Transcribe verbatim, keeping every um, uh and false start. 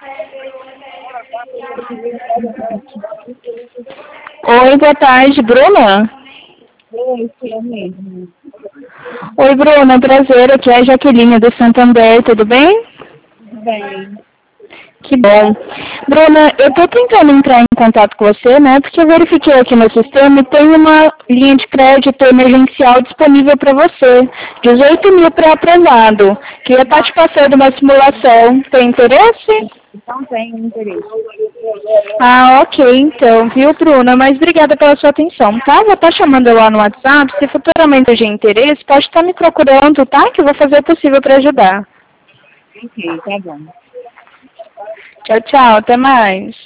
Oi, boa tarde, Bruna. Oi, sim, eu mesmo. Oi, Bruna, prazer, aqui é a Jaqueline do Santander, tudo bem? Tudo bem. Que bom. Bruna, eu tô tentando entrar em contato com você, né, porque eu verifiquei aqui no sistema e tem uma linha de crédito emergencial disponível para você, dezoito mil pré-aprovado, que ia estar te passando uma simulação. Tem interesse? Não tenho interesse. Ah, ok, então, viu, Bruna? Mas obrigada pela sua atenção, tá? Vou estar chamando lá no WhatsApp, se futuramente houver interesse, pode estar me procurando, tá? Que eu vou fazer o possível para ajudar. Ok, tá bom. Tchau, tchau, até mais.